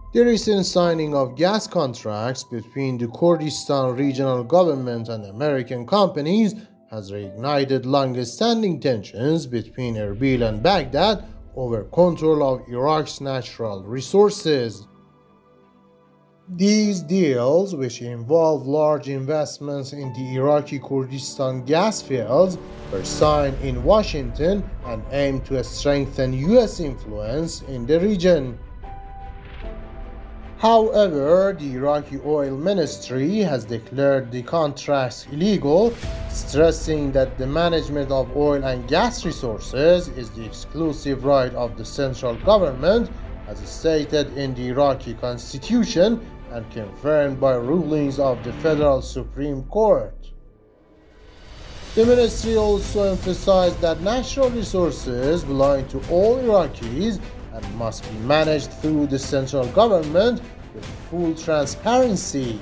The recent signing of gas contracts between the Kurdistan regional government and American companies has reignited long-standing tensions between Erbil and Baghdad over control of Iraq's natural resources. These deals, which involve large investments in the Iraqi Kurdistan gas fields, were signed in Washington and aim to strengthen U.S. influence in the region. However, the Iraqi oil ministry has declared the contracts illegal, stressing that the management of oil and gas resources is the exclusive right of the central government, as stated in the Iraqi constitution and confirmed by rulings of the Federal Supreme Court. The ministry also emphasized that natural resources belong to all Iraqis and must be managed through the central government with full transparency.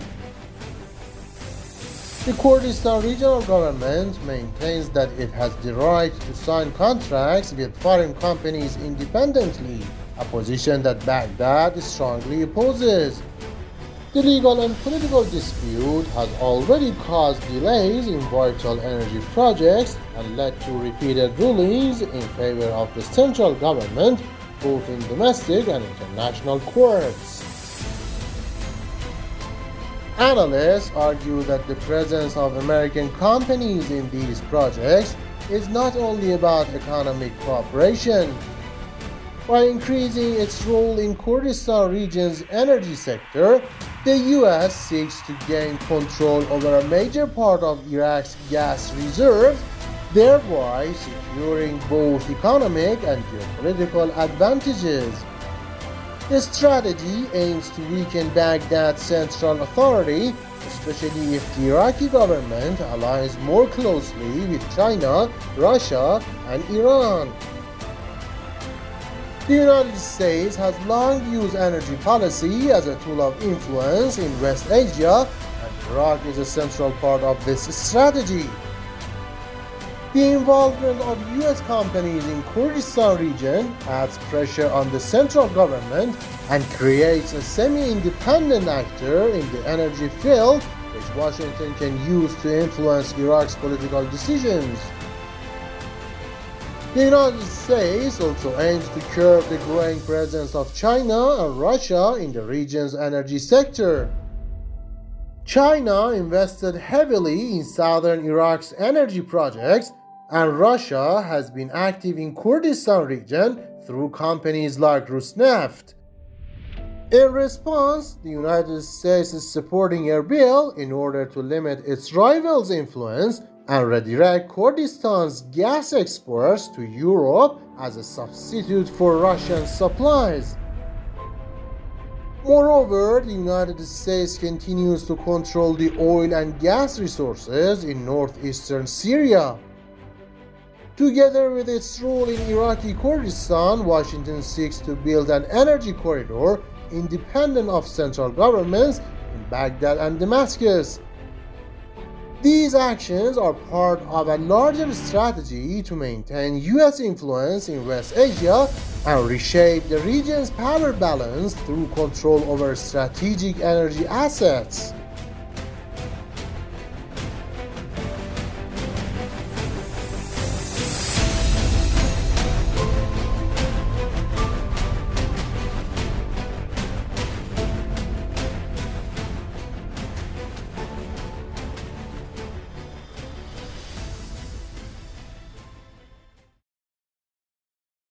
The Kurdistan regional government maintains that it has the right to sign contracts with foreign companies independently, a position that Baghdad strongly opposes. The legal and political dispute has already caused delays in vital energy projects and led to repeated rulings in favor of the central government, both in domestic and international courts. Analysts argue that the presence of American companies in these projects is not only about economic cooperation. By increasing its role in Kurdistan region's energy sector, the U.S. seeks to gain control over a major part of Iraq's gas reserves, thereby securing both economic and geopolitical advantages. The strategy aims to weaken Baghdad's central authority, especially if the Iraqi government aligns more closely with China, Russia, and Iran. The United States has long used energy policy as a tool of influence in West Asia, and Iraq is a central part of this strategy. The involvement of U.S. companies in Kurdistan region adds pressure on the central government and creates a semi-independent actor in the energy field, which Washington can use to influence Iraq's political decisions. The United States also aims to curb the growing presence of China and Russia in the region's energy sector. China invested heavily in southern Iraq's energy projects, and Russia has been active in Kurdistan region through companies like Rosneft. In response, the United States is supporting Erbil in order to limit its rivals' influence and redirect Kurdistan's gas exports to Europe as a substitute for Russian supplies. Moreover, the United States continues to control the oil and gas resources in northeastern Syria. Together with its role in Iraqi Kurdistan, Washington seeks to build an energy corridor independent of central governments in Baghdad and Damascus. These actions are part of a larger strategy to maintain U.S. influence in West Asia and reshape the region's power balance through control over strategic energy assets.